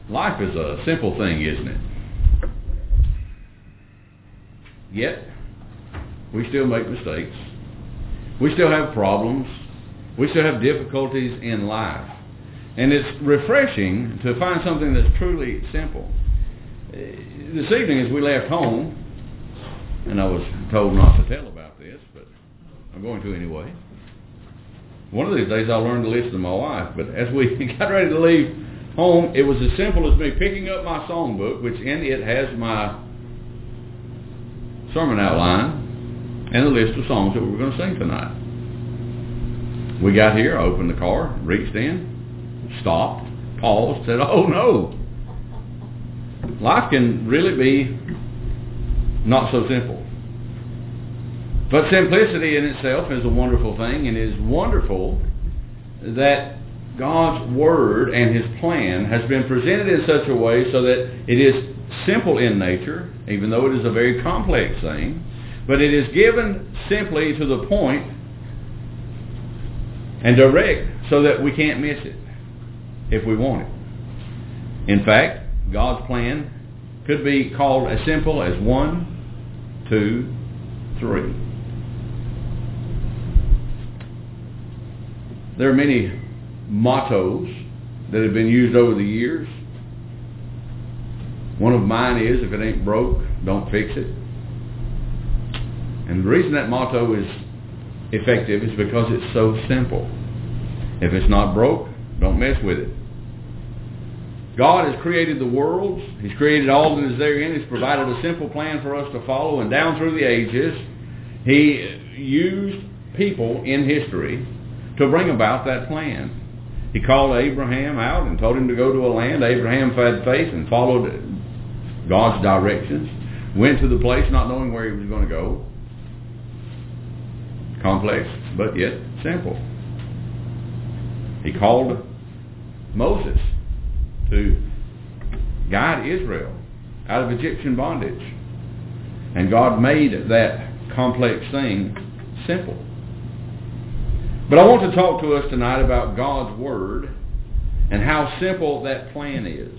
Life is a simple thing, isn't it? Yet, we still make mistakes. We still have problems. We still have difficulties in life. And it's refreshing to find something that's truly simple. This evening as we left home, and I was told not to tell about this, but I'm going to anyway. One of these days I'll learn to listen to my wife, but as we got ready to leave home, it was as simple as me picking up my songbook, which in it has my sermon outline and a list of songs that we were going to sing tonight. We got here, I opened the car, reached in, stopped, paused, said, oh no. Life can really be not so simple. But simplicity in itself is a wonderful thing, and it is wonderful that God's Word and His plan has been presented in such a way so that it is simple in nature, even though it is a very complex thing, but it is given simply to the point and direct so that we can't miss it if we want it. In fact, God's plan could be called as simple as 1, 2, 3. There are many mottos that have been used over the years. One of mine is, if it ain't broke, don't fix it. And the reason that motto is effective is because it's so simple. If it's not broke, don't mess with it. God has created the worlds. He's created all that is therein. He's provided a simple plan for us to follow. And down through the ages, He used people in history to bring about that plan. He called Abraham out and told him to go to a land. Abraham had faith and followed God's directions. Went to the place not knowing where he was going to go. Complex, but yet simple. He called Moses to guide Israel out of Egyptian bondage. And God made that complex thing simple. But I want to talk to us tonight about God's Word and how simple that plan is.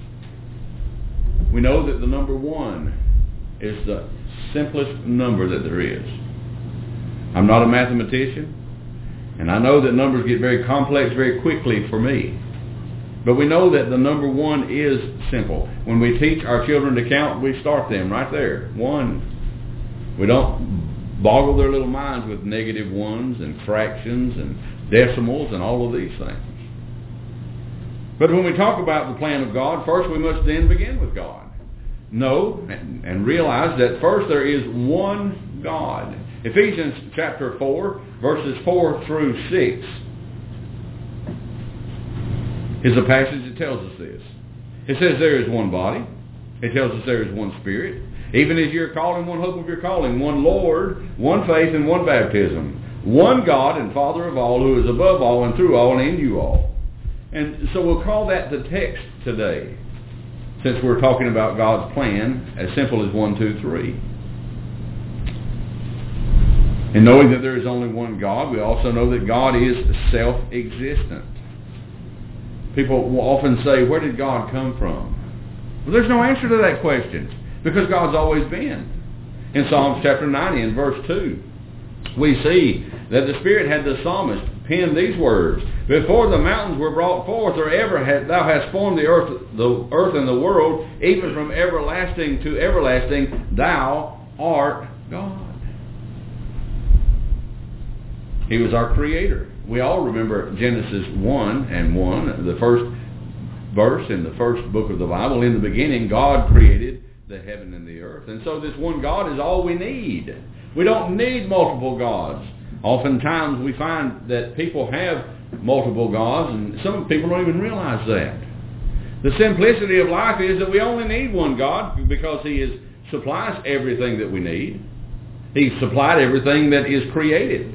We know that the number 1 is the simplest number that there is. I'm not a mathematician, and I know that numbers get very complex very quickly for me. But we know that the number 1 is simple. When we teach our children to count, we start them right there. 1. We don't boggle their little minds with negative ones and fractions and decimals and all of these things. But when we talk about the plan of God, first we must then begin with God. Know and realize that first there is one God. Ephesians chapter 4, verses 4 through 6 is a passage that tells us this. It says there is one body. It tells us there is one Spirit. Even as you're called in one hope of your calling, one Lord, one faith, and one baptism. One God and Father of all, who is above all and through all and in you all. And so we'll call that the text today, since we're talking about God's plan, as simple as 1, 2, 3. And knowing that there is only one God, we also know that God is self-existent. People will often say, where did God come from? Well, there's no answer to that question, because God's always been. In Psalms chapter 90 and verse 2, we see that the Spirit had the psalmist pen these words: before the mountains were brought forth, or ever thou hast formed the earth and the world, even from everlasting to everlasting, thou art God. He was our creator. We all remember Genesis 1 and 1, the first verse in the first book of the Bible. In the beginning, God created the heaven and the earth. And so this one God is all we need. We don't need multiple gods. Oftentimes we find that people have multiple gods, and some people don't even realize that. The simplicity of life is that we only need one God, because He supplies everything that we need. He supplied everything that is created.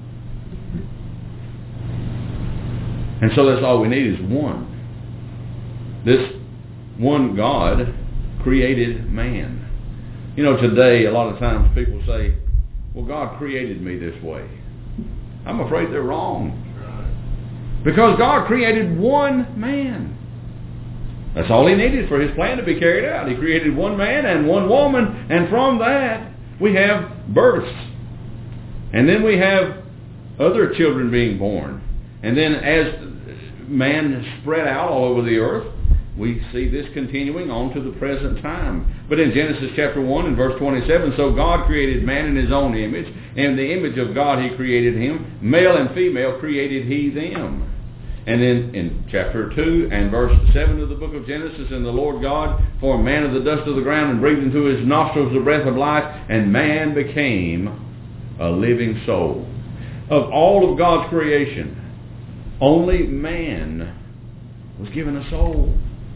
And so that's all we need is one. This one God created man. You know, today a lot of times people say, well, God created me this way. I'm afraid they're wrong. Because God created one man. That's all he needed for his plan to be carried out. He created one man and one woman, and from that we have births. And then we have other children being born. And then as man spread out all over the earth, we see this continuing on to the present time. But in Genesis chapter 1 and verse 27, so God created man in his own image. In the image of God he created him. Male and female created he them. And then in chapter 2 and verse 7 of the book of Genesis, and the Lord God formed man of the dust of the ground and breathed into his nostrils the breath of life, and man became a living soul. Of all of God's creation, only man was given a soul.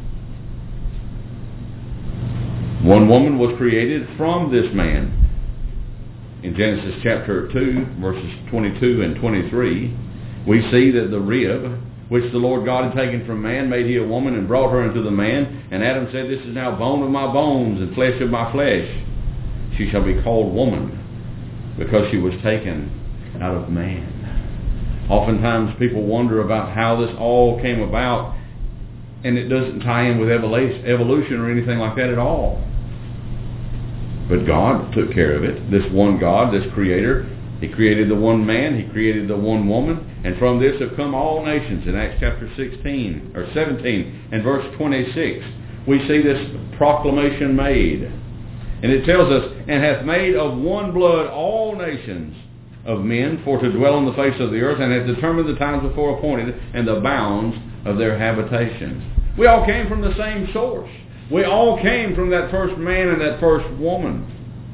One woman was created from this man. In Genesis chapter 2, verses 22 and 23, we see that the rib, which the Lord God had taken from man, made he a woman and brought her into the man. And Adam said, this is now bone of my bones and flesh of my flesh. She shall be called woman, because she was taken out of man. Oftentimes people wonder about how this all came about, and it doesn't tie in with evolution or anything like that at all. But God took care of it. This one God, this Creator, he created the one man, he created the one woman, and from this have come all nations. In Acts chapter 17 and verse 26, we see this proclamation made. And it tells us, and hath made of one blood all nations of men for to dwell on the face of the earth, and hath determined the times before appointed and the bounds of their habitations. We all came from the same source. We all came from that first man and that first woman.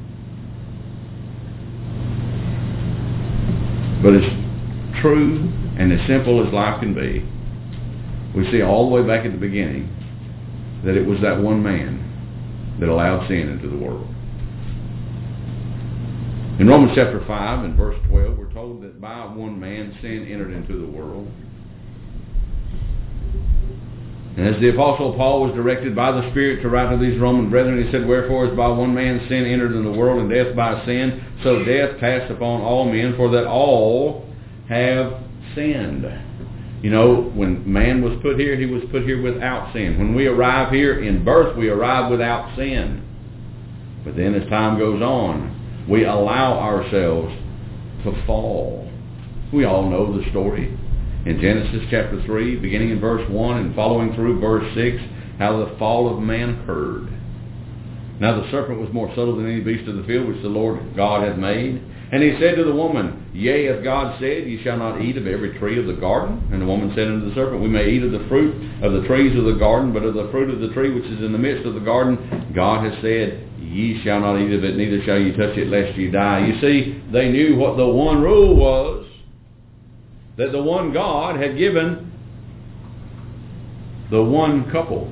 But as true and as simple as life can be, we see all the way back at the beginning that it was that one man that allowed sin into the world. In Romans chapter 5 and verse 12, we're told that by one man sin entered into the world. And as the Apostle Paul was directed by the Spirit to write to these Roman brethren, he said, wherefore as by one man sin entered into the world, and death by sin, so death passed upon all men, for that all have sinned. You know, when man was put here, he was put here without sin. When we arrive here in birth, we arrive without sin. But then as time goes on, we allow ourselves to fall. We all know the story. In Genesis chapter 3, beginning in verse 1 and following through verse 6, how the fall of man occurred. Now the serpent was more subtle than any beast of the field which the Lord God had made. And he said to the woman, yea, as God said, ye shall not eat of every tree of the garden. And the woman said unto the serpent, we may eat of the fruit of the trees of the garden, but of the fruit of the tree which is in the midst of the garden, God has said, ye shall not eat of it, neither shall ye touch it, lest ye die. You see, they knew what the one rule was, that the one God had given the one couple.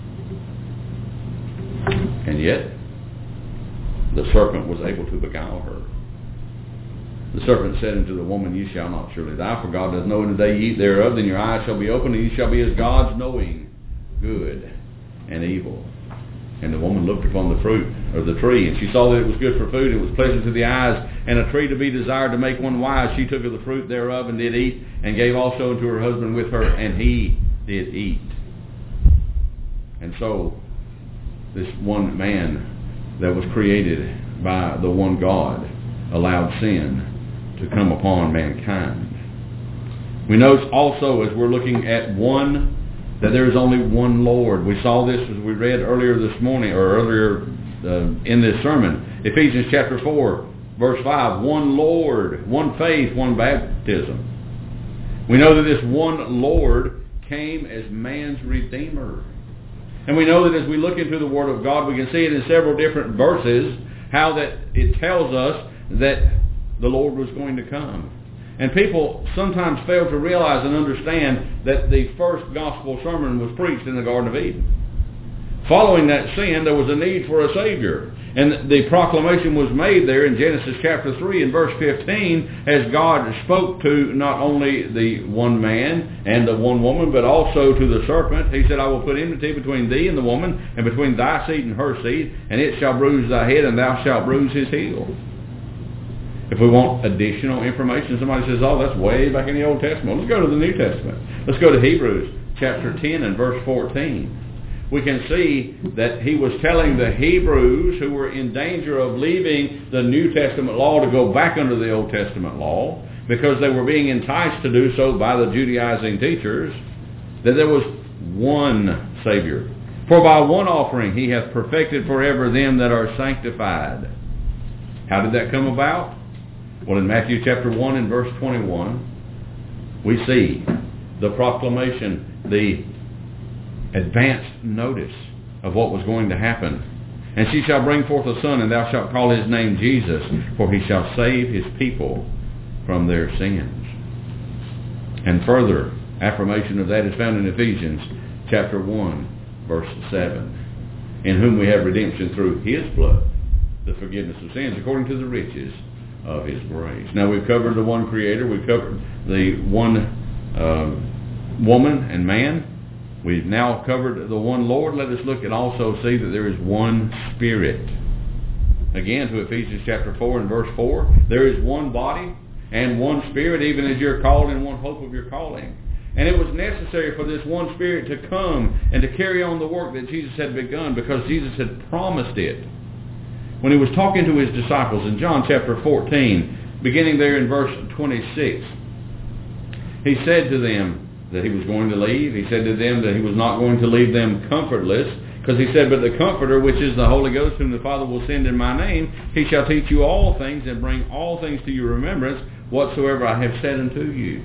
And yet, the serpent was able to beguile her. The serpent said unto the woman, ye shall not surely die, for God doth know in the day ye eat thereof, then your eyes shall be opened, and ye shall be as gods, knowing good and evil. And the woman looked upon the fruit of the tree, and she saw that it was good for food, it was pleasant to the eyes, and a tree to be desired to make one wise. She took of the fruit thereof, and did eat, and gave also unto her husband with her, and he did eat. And so, this one man that was created by the one God allowed sin to come upon mankind. We notice also, as we're looking at one, that there is only one Lord. We saw this as we read earlier this morning, or earlier in this sermon. Ephesians chapter 4, verse 5, one Lord, one faith, one baptism. We know that this one Lord came as man's Redeemer. And we know that as we look into the Word of God, we can see it in several different verses, how that it tells us that the Lord was going to come. And people sometimes fail to realize and understand that the first gospel sermon was preached in the Garden of Eden. Following that sin, there was a need for a Savior. And the proclamation was made there in Genesis chapter 3 and verse 15, as God spoke to not only the one man and the one woman, but also to the serpent. He said, I will put enmity between thee and the woman, and between thy seed and her seed, and it shall bruise thy head, and thou shalt bruise his heel. If we want additional information, somebody says, oh, that's way back in the Old Testament. Let's go to the New Testament. Let's go to Hebrews chapter 10 and verse 14. we can see that he was telling the Hebrews who were in danger of leaving the New Testament law to go back under the Old Testament law, because they were being enticed to do so by the Judaizing teachers, that there was one Savior. For by one offering he hath perfected forever them that are sanctified. How did that come about? Well, in Matthew chapter 1 and verse 21, we see the proclamation, the advanced notice of what was going to happen. And she shall bring forth a son, and thou shalt call his name Jesus, for he shall save his people from their sins. And further affirmation of that is found in Ephesians chapter 1, verse 7, in whom we have redemption through his blood, the forgiveness of sins, according to the riches of his grace. Now, we've covered the one Creator. We've covered the one woman and man. We've now covered the one Lord. Let us look and also see that there is one Spirit. Again, to Ephesians chapter 4 and verse 4, there is one body and one Spirit, even as you're called in one hope of your calling. And it was necessary for this one Spirit to come and to carry on the work that Jesus had begun, because Jesus had promised it. When he was talking to his disciples in John chapter 14, beginning there in verse 26, he said to them that he was going to leave. He said to them that he was not going to leave them comfortless, because he said, but the Comforter, which is the Holy Ghost, whom the Father will send in my name, he shall teach you all things and bring all things to your remembrance, whatsoever I have said unto you.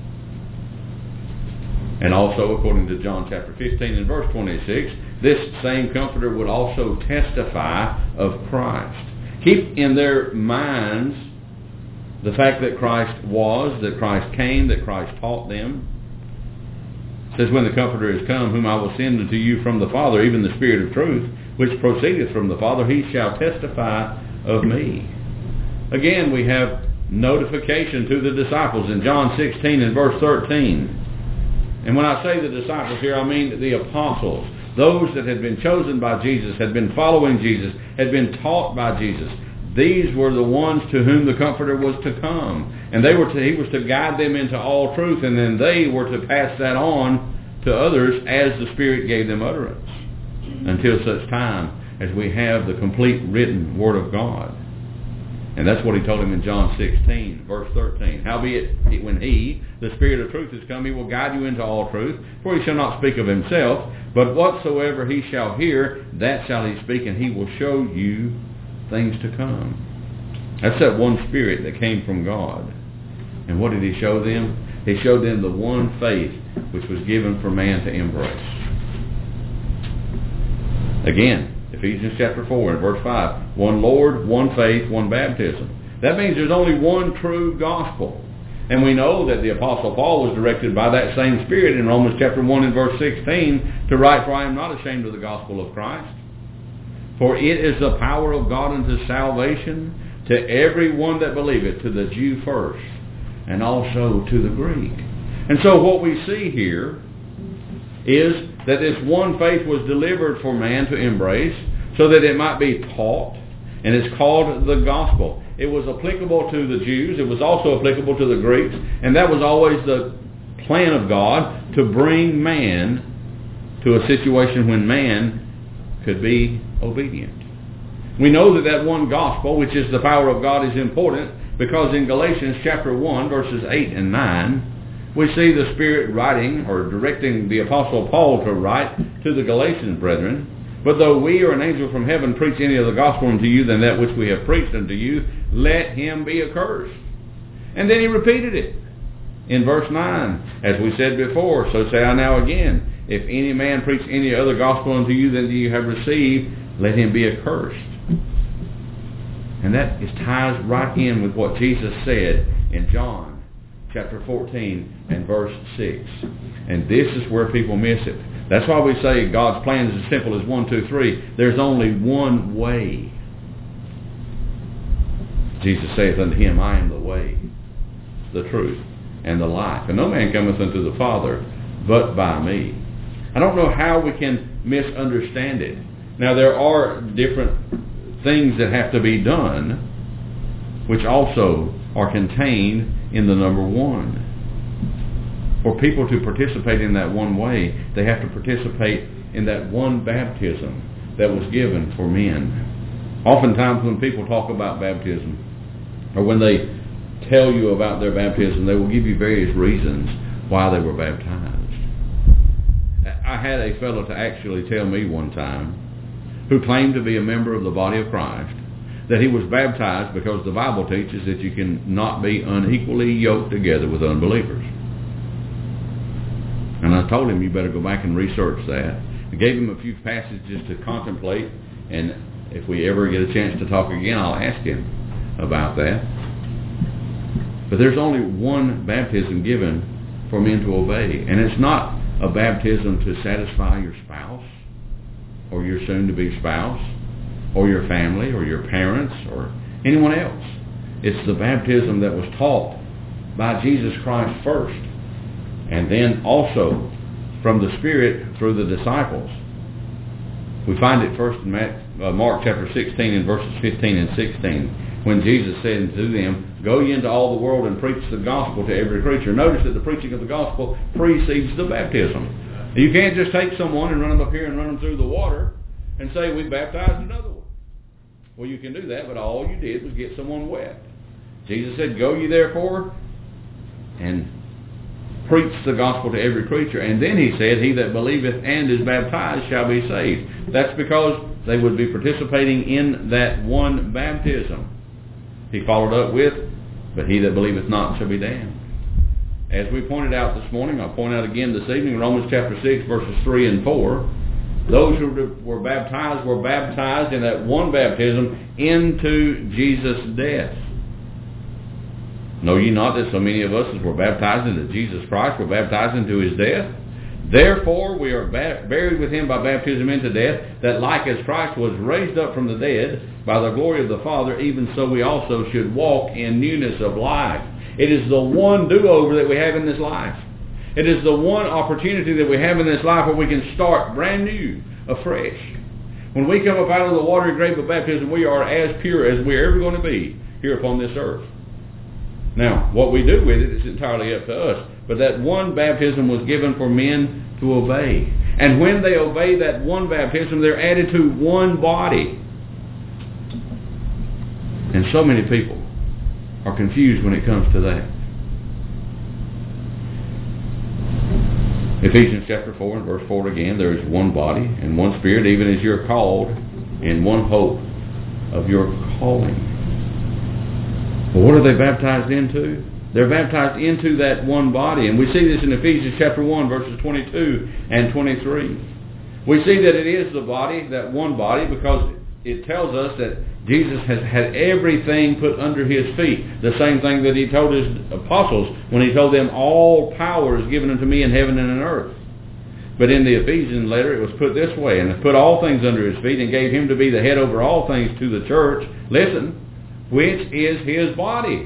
And also, according to John chapter 15 and verse 26, this same Comforter would also testify of Christ. Keep in their minds the fact that Christ was, that Christ came, that Christ taught them. It says, when the Comforter is come, whom I will send unto you from the Father, even the Spirit of truth, which proceedeth from the Father, he shall testify of me. Again, we have notification to the disciples in John 16 and verse 13. And when I say the disciples here, I mean the apostles. Those that had been chosen by Jesus, had been following Jesus, had been taught by Jesus. These were the ones to whom the Comforter was to come. And he was to guide them into all truth, and then they were to pass that on to others as the Spirit gave them utterance, until such time as we have the complete written Word of God. And that's what he told him in John 16, verse 13. Howbeit, when he, the Spirit of truth, is come, he will guide you into all truth, for he shall not speak of himself, but whatsoever he shall hear, that shall he speak, and he will show you things to come. That's that one Spirit that came from God. And what did he show them? He showed them the one faith which was given for man to embrace. Again, Ephesians chapter 4 and verse 5. One Lord, one faith, one baptism. That means there's only one true gospel. And we know that the Apostle Paul was directed by that same Spirit in Romans chapter 1 and verse 16 to write, for I am not ashamed of the gospel of Christ. For it is the power of God unto salvation to every one that believeth, to the Jew first, and also to the Greek. And so what we see here is that this one faith was delivered for man to embrace so that it might be taught, and it's called the gospel. It was applicable to the Jews. It was also applicable to the Greeks, and that was always the plan of God, to bring man to a situation when man could be obedient. We know that one gospel, which is the power of God, is important because in Galatians chapter 1, verses 8 and 9, we see the Spirit writing or directing the Apostle Paul to write to the Galatian brethren, but though we or an angel from heaven preach any other gospel unto you than that which we have preached unto you, let him be accursed. And then he repeated it in verse 9. As we said before, so say I now again, if any man preach any other gospel unto you than you have received, let him be accursed. And that ties right in with what Jesus said in John chapter 14 and verse 6. And this is where people miss it. That's why we say God's plan is as simple as 1, 2, 3. There's only one way. Jesus saith unto him, I am the way, the truth, and the life. And no man cometh unto the Father but by me. I don't know how we can misunderstand it. Now there are different things that have to be done, which also are contained in the number 1. For people to participate in that one way, they have to participate in that one baptism that was given for men. Oftentimes when people talk about baptism, or when they tell you about their baptism, they will give you various reasons why they were baptized. I had a fellow to actually tell me one time, who claimed to be a member of the body of Christ, that he was baptized because the Bible teaches that you can not be unequally yoked together with unbelievers. And I told him, you better go back and research that. I gave him a few passages to contemplate, and if we ever get a chance to talk again, I'll ask him about that. But there's only one baptism given for men to obey, and it's not a baptism to satisfy your spouse, or your soon-to-be spouse, or your family, or your parents, or anyone else. It's the baptism that was taught by Jesus Christ first, and then also from the Spirit through the disciples. We find it first in Mark chapter 16 and verses 15 and 16, when Jesus said to them, "Go ye into all the world and preach the gospel to every creature." Notice that the preaching of the gospel precedes the baptism. You can't just take someone and run them up here and run them through the water and say, "We baptized another one." Well, you can do that, but all you did was get someone wet. Jesus said, "Go ye therefore and preach the gospel to every creature." And then he said, "He that believeth and is baptized shall be saved." That's because they would be participating in that one baptism. He followed up with, "But he that believeth not shall be damned." As we pointed out this morning, I'll point out again this evening, Romans chapter 6, verses 3 and 4, those who were baptized in that one baptism into Jesus' death. Know ye not that so many of us as were baptized into Jesus Christ were baptized into his death? Therefore we are buried with him by baptism into death, that like as Christ was raised up from the dead by the glory of the Father, even so we also should walk in newness of life. It is the one do-over that we have in this life. It is the one opportunity that we have in this life where we can start brand new, afresh. When we come up out of the watery grave of baptism, we are as pure as we're ever going to be here upon this earth. Now, what we do with it is entirely up to us. But that one baptism was given for men to obey. And when they obey that one baptism, they're added to one body. And so many people are confused when it comes to that. Ephesians chapter 4 and verse 4 again, there is one body and one Spirit, even as you're called, in one hope of your calling. Well, what are they baptized into? They're baptized into that one body. And we see this in Ephesians chapter 1, verses 22 and 23. We see that it is the body, that one body, because it tells us that Jesus has had everything put under his feet. The same thing that he told his apostles when he told them, "All power is given unto me in heaven and in earth." But in the Ephesians letter, it was put this way, "And put all things under his feet, and gave him to be the head over all things to the church," listen, "which is his body,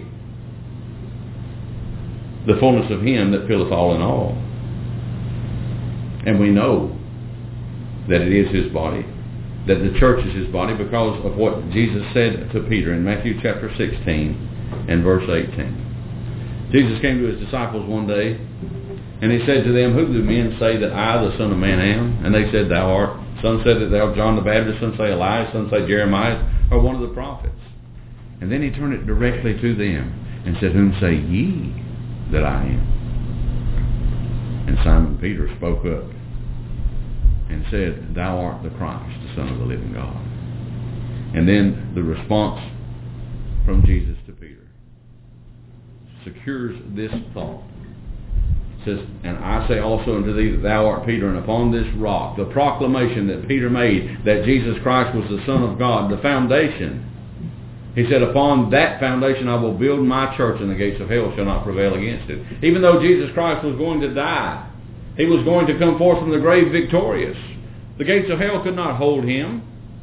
the fullness of him that filleth all in all." And we know that it is his body, that the church is his body, because of what Jesus said to Peter in Matthew chapter 16 and verse 18. Jesus came to his disciples one day, and he said to them, "Who do men say that I, the Son of Man, am?" And they said, "Thou art." Some said that thou art John the Baptist, some say Elias, some say Jeremiah, or one of the prophets. And then he turned it directly to them and said, "Whom say ye that I am?" And Simon Peter spoke up and said, "Thou art the Christ, the Son of the living God." And then the response from Jesus to Peter secures this thought. It says, "And I say also unto thee that thou art Peter, and upon this rock," the proclamation that Peter made that Jesus Christ was the Son of God, the foundation, he said, "Upon that foundation I will build my church, and the gates of hell shall not prevail against it." Even though Jesus Christ was going to die, he was going to come forth from the grave victorious. The gates of hell could not hold him.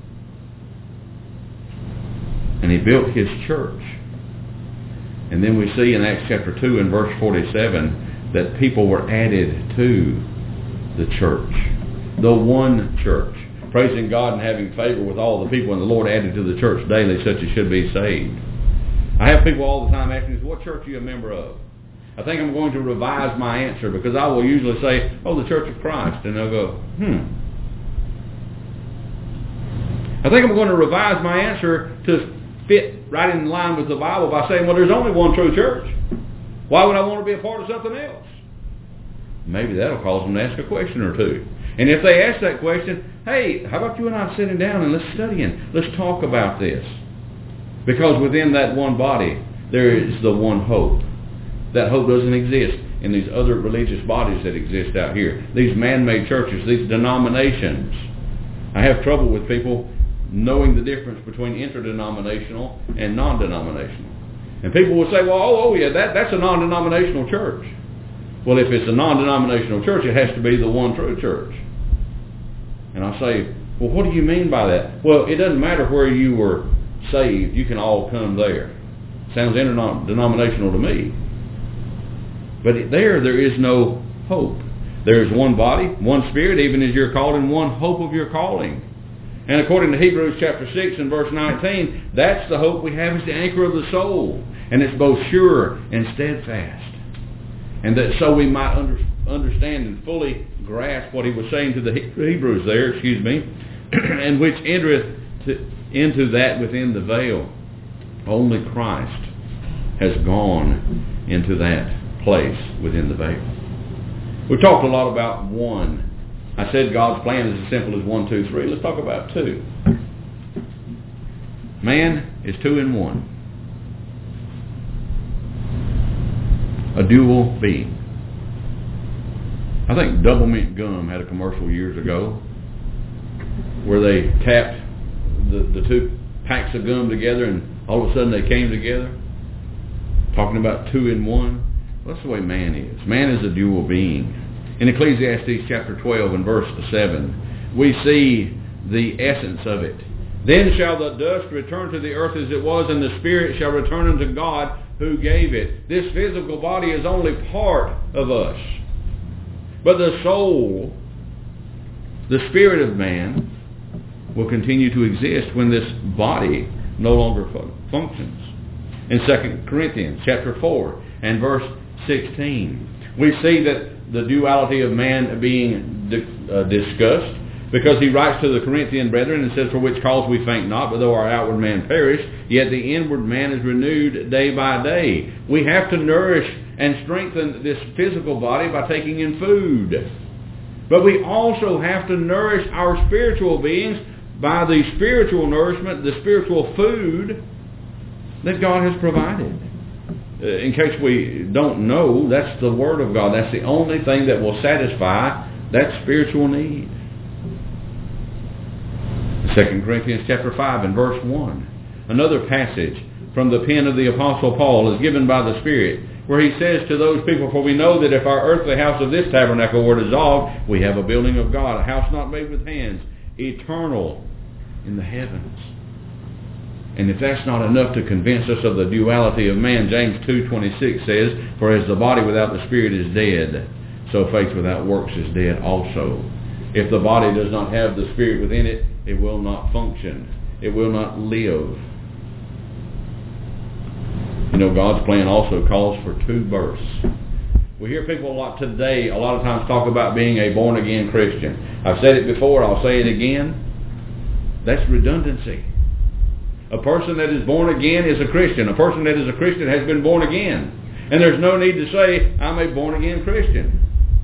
And he built his church. And then we see in Acts chapter 2 and verse 47 that people were added to the church, the one church, praising God and having favor with all the people, and the Lord added to the church daily such as should be saved. I have people all the time asking me, "What church are you a member of?" I think I'm going to revise my answer, because I will usually say, "Oh, the Church of Christ." And they'll go, I think I'm going to revise my answer to fit right in line with the Bible by saying, well, there's only one true church. Why would I want to be a part of something else? Maybe that'll cause them to ask a question or two. And if they ask that question, hey, how about you and I sitting down and let's study and let's talk about this? Because within that one body, there is the one hope. That hope doesn't exist in these other religious bodies that exist out here. These man-made churches, these denominations. I have trouble with people knowing the difference between interdenominational and non-denominational. And people will say, well, yeah, that's a non-denominational church. Well, if it's a non-denominational church, it has to be the one true church. And I say, well, what do you mean by that? Well, it doesn't matter where you were saved. You can all come there. Sounds interdenominational to me. But there is no hope. There is one body, one Spirit, even as you're called, and one hope of your calling. And according to Hebrews chapter 6 and verse 19, that's the hope we have, is the anchor of the soul. And it's both sure and steadfast. And that so we might understand and fully grasp what he was saying to the Hebrews there, and which entereth into that within the veil. Only Christ has gone into that place within the veil. We talked a lot about one. I said God's plan is as simple as 1, 2, 3. Let's talk about 2. Man is 2 in 1. A dual being. I think Double Mint Gum had a commercial years ago where they tapped the two packs of gum together and all of a sudden they came together, talking about 2 in 1. Well, that's the way man is. Man is a dual being. In Ecclesiastes chapter 12 and verse 7, we see the essence of it. Then shall the dust return to the earth as it was, and the spirit shall return unto God who gave it. This physical body is only part of us. But the soul, the spirit of man, will continue to exist when this body no longer functions. In 2 Corinthians chapter 4 and verse 16, we see that the duality of man being discussed, because he writes to the Corinthian brethren and says, for which cause we faint not, but though our outward man perish, yet the inward man is renewed day by day. We have to nourish and strengthen this physical body by taking in food. But we also have to nourish our spiritual beings by the spiritual nourishment, the spiritual food that God has provided. In case we don't know, that's the Word of God. That's the only thing that will satisfy that spiritual need. 2 Corinthians chapter 5 and verse 1. Another passage from the pen of the Apostle Paul is given by the Spirit, where he says to those people, for we know that if our earthly house of this tabernacle were dissolved, we have a building of God, a house not made with hands, eternal in the heavens. And if that's not enough to convince us of the duality of man, James 2:26 says, for as the body without the spirit is dead, so faith without works is dead also. If the body does not have the spirit within it, it will not function. It will not live. You know, God's plan also calls for 2 births. We hear people a lot today, a lot of times talk about being a born-again Christian. I've said it before, I'll say it again. That's redundancy. A person that is born again is a Christian. A person that is a Christian has been born again. And there's no need to say, I'm a born-again Christian.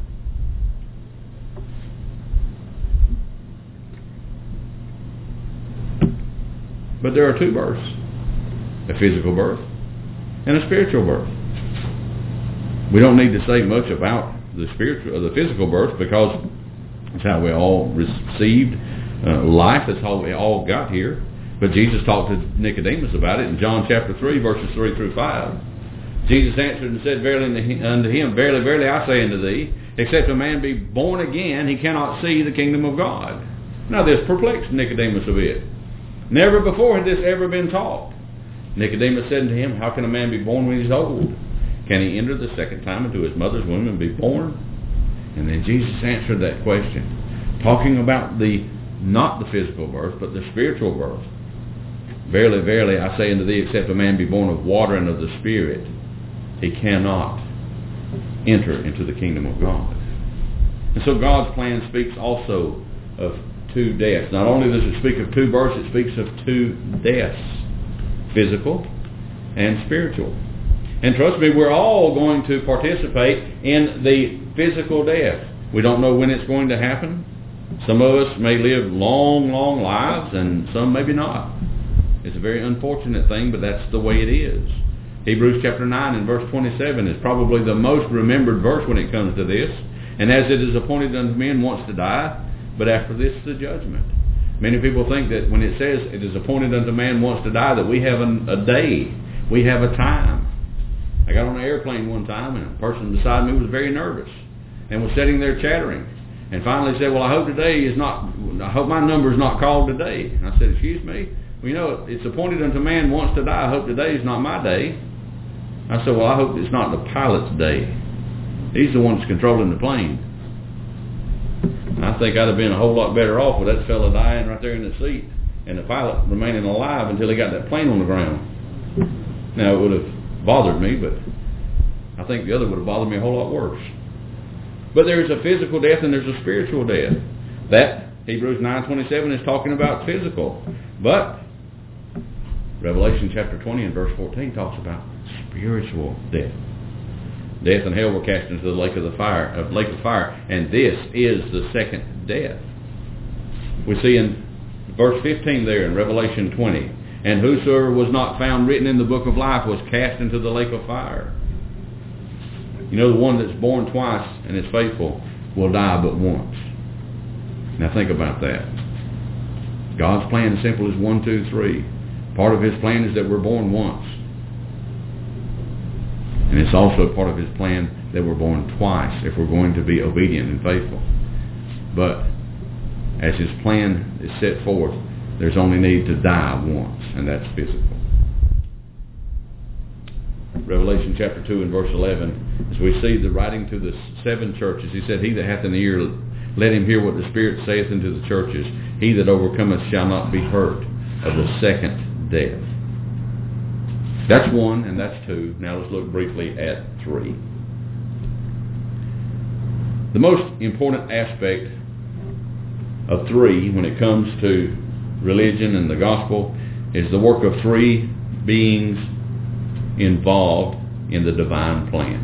But there are 2 births. A physical birth and a spiritual birth. We don't need to say much about the spiritual or the physical birth, because it's how we all received life. That's how we all got here. But Jesus talked to Nicodemus about it in John chapter 3, verses 3 through 5. Jesus answered and said verily unto him, verily, verily, I say unto thee, except a man be born again, he cannot see the kingdom of God. Now this perplexed Nicodemus a bit. Never before had this ever been taught. Nicodemus said unto him, how can a man be born when he's old? Can he enter the second time into his mother's womb and be born? And then Jesus answered that question, talking about not the physical birth, but the spiritual birth. Verily, verily, I say unto thee, except a man be born of water and of the Spirit, he cannot enter into the kingdom of God. And so God's plan speaks also of two deaths. Not only does it speak of two births, it speaks of two deaths, physical and spiritual. And trust me, we're all going to participate in the physical death. We don't know when it's going to happen. Some of us may live long, long lives, and some maybe not. It's a very unfortunate thing, but that's the way it is. Hebrews chapter 9 and verse 27 is probably the most remembered verse when it comes to this. And as it is appointed unto men once to die, but after this the judgment. Many people think that when it says it is appointed unto man once to die, that we have a day, we have a time. I got on an airplane one time, and a person beside me was very nervous and was sitting there chattering, and finally said, well, I hope my number is not called today. And I said, excuse me? Well, it's appointed unto man once to die. I hope today is not my day. I said, well, I hope it's not the pilot's day. He's the one that's controlling the plane. And I think I'd have been a whole lot better off with that fella dying right there in the seat and the pilot remaining alive until he got that plane on the ground. Now, it would have bothered me, but I think the other would have bothered me a whole lot worse. But there's a physical death and there's a spiritual death. That, Hebrews 9:27, is talking about physical. But Revelation chapter 20 and verse 14 talks about spiritual death. Death and hell were cast into the lake of fire, and this is the second death. We see in verse 15 there in Revelation 20, and whosoever was not found written in the book of life was cast into the lake of fire. The one that's born twice and is faithful will die but once. Now think about that. God's plan is simple as 1, 2, 3. Part of His plan is that we're born once. And it's also part of His plan that we're born twice if we're going to be obedient and faithful. But as His plan is set forth, there's only need to die once, and that's physical. Revelation chapter 2 and verse 11, as we see the writing to the 7 churches, he said, he that hath an ear, let him hear what the Spirit saith unto the churches. He that overcometh shall not be hurt of the second death. That's 1 and that's 2. Now let's look briefly at 3. The most important aspect of 3 when it comes to religion and the gospel is the work of 3 beings involved in the divine plan.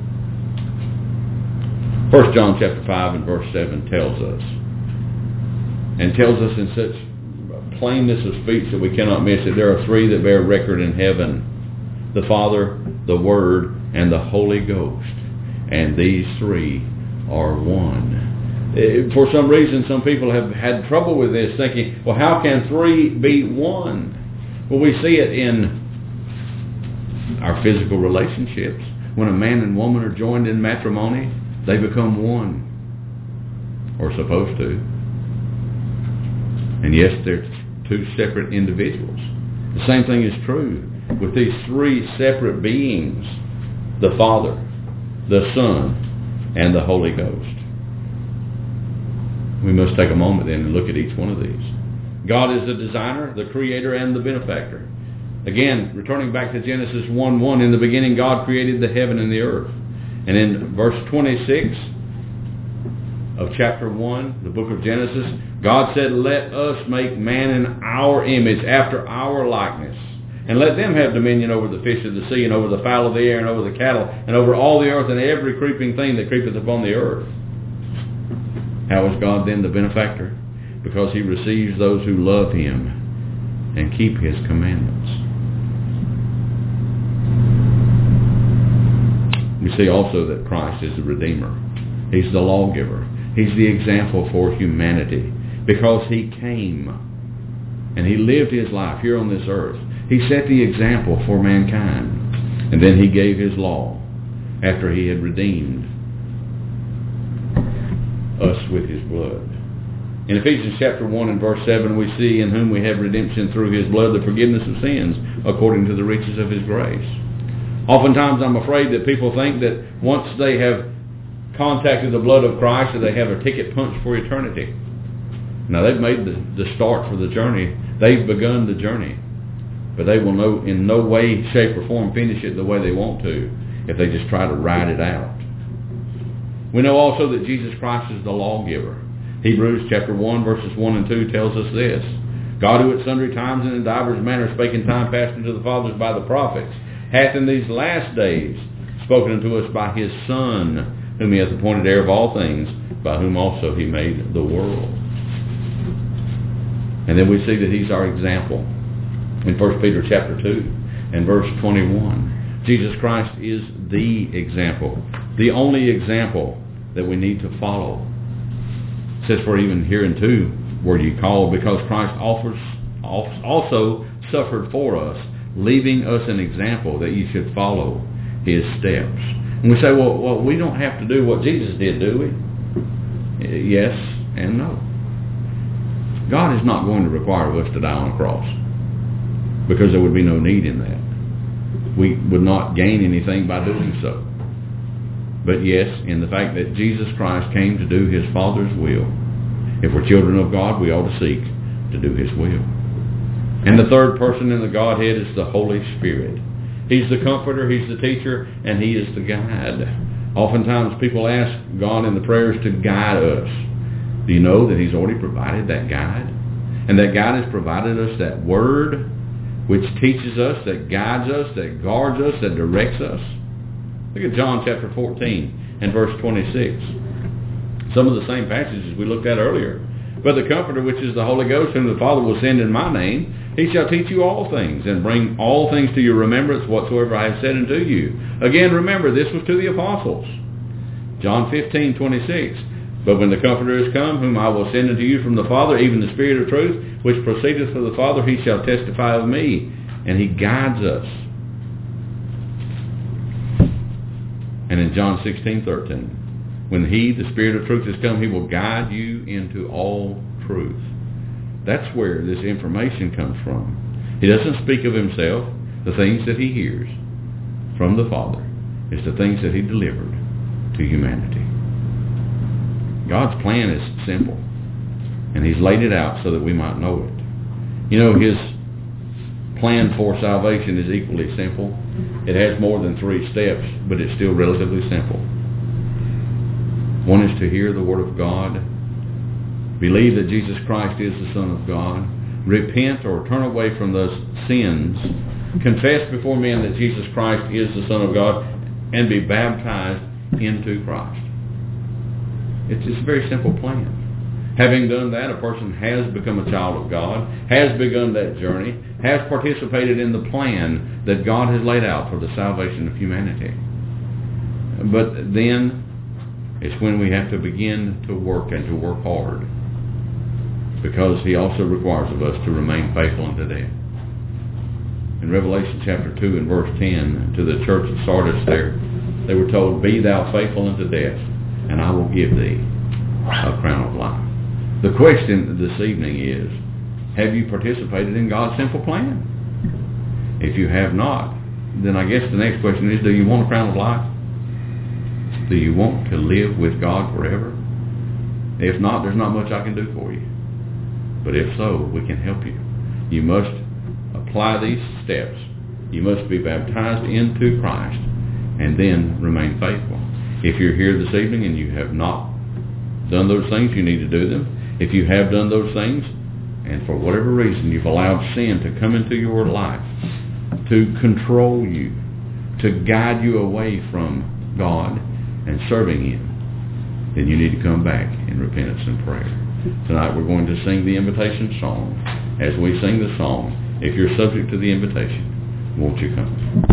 1 John chapter 5 and verse 7 tells us, and tells us in such plainness of speech that we cannot miss it, there are 3 that bear record in heaven, the Father, the Word, and the Holy Ghost, and these 3 are one. For some reason, some people have had trouble with this, thinking, well, how can 3 be one? Well, we see it in our physical relationships. When a man and woman are joined in matrimony, they become one, or supposed to. And yes, they're 2 separate individuals. The same thing is true with these 3 separate beings, the Father, the Son, and the Holy Ghost. We must take a moment then and look at each one of these. God is the designer, the creator, and the benefactor. Again, returning back to Genesis 1:1, in the beginning God created the heaven and the earth. And in verse 26 of chapter 1, the book of Genesis, God said, let us make man in our image, after our likeness. And let them have dominion over the fish of the sea, and over the fowl of the air, and over the cattle, and over all the earth, and every creeping thing that creepeth upon the earth. How is God then the benefactor? Because He receives those who love Him and keep His commandments. We see also that Christ is the Redeemer. He's the lawgiver. He's the example for humanity, because He came and He lived His life here on this earth. He set the example for mankind, and then He gave His law after He had redeemed us with His blood. In Ephesians chapter 1 and verse 7, we see, in whom we have redemption through His blood, the forgiveness of sins, according to the riches of His grace. Oftentimes I'm afraid that people think that once they have contacted the blood of Christ, that they have a ticket punched for eternity. Now, they've made the start for the journey. They've begun the journey. But they will in no way, shape, or form finish it the way they want to if they just try to ride it out. We know also that Jesus Christ is the lawgiver. Hebrews chapter 1 verses 1 and 2 tells us this. God, who at sundry times and in divers manners spake in time past unto the fathers by the prophets, hath in these last days spoken unto us by his Son, whom he hath appointed heir of all things, by whom also he made the world. And then we see that he's our example. In 1 Peter chapter 2 and verse 21, Jesus Christ is the example, the only example that we need to follow. It says, for even hereunto were ye called, because Christ also suffered for us, leaving us an example that ye should follow his steps. And we say, well, we don't have to do what Jesus did, do we? Yes and no. God is not going to require us to die on a cross, because there would be no need in that. We would not gain anything by doing so. But yes, in the fact that Jesus Christ came to do his Father's will, if we're children of God, we ought to seek to do his will. And the third person in the Godhead is the Holy Spirit. He's the comforter, he's the teacher, and he is the guide. Oftentimes people ask God in the prayers to guide us. Do you know that he's already provided that guide? And that guide has provided us that word which teaches us, that guides us, that guards us, that directs us. Look at John chapter 14 and verse 26. Some of the same passages we looked at earlier. But the Comforter, which is the Holy Ghost, whom the Father will send in my name, he shall teach you all things, and bring all things to your remembrance whatsoever I have said unto you. Again, remember, this was to the apostles. John 15:26. But when the Comforter is come, whom I will send unto you from the Father, even the Spirit of truth, which proceedeth from the Father, he shall testify of me. And he guides us. And in John 16:13. When he, the Spirit of truth, is come, he will guide you into all truth. That's where this information comes from. He doesn't speak of himself. The things that he hears from the Father is the things that he delivered to humanity. God's plan is simple, and he's laid it out so that we might know it. You know, his plan for salvation is equally simple. It has more than 3 steps, but it's still relatively simple. One is to hear the Word of God, believe that Jesus Christ is the Son of God, repent or turn away from those sins, confess before men that Jesus Christ is the Son of God, and be baptized into Christ. It's a very simple plan. Having done that, a person has become a child of God, has begun that journey, has participated in the plan that God has laid out for the salvation of humanity. But then it's when we have to begin to work, and to work hard, because he also requires of us to remain faithful unto death. In Revelation chapter 2 and verse 10, to the church of Sardis there, they were told, be thou faithful unto death, and I will give thee a crown of life. The question this evening is, have you participated in God's simple plan? If you have not, then I guess the next question is, do you want a crown of life? Do you want to live with God forever? If not, there's not much I can do for you. But if so, we can help you. You must apply these steps. You must be baptized into Christ and then remain faithful. If you're here this evening and you have not done those things, you need to do them. If you have done those things, and for whatever reason you've allowed sin to come into your life, to control you, to guide you away from God and serving him, then you need to come back in repentance and prayer. Tonight we're going to sing the invitation song. As we sing the song, if you're subject to the invitation, won't you come?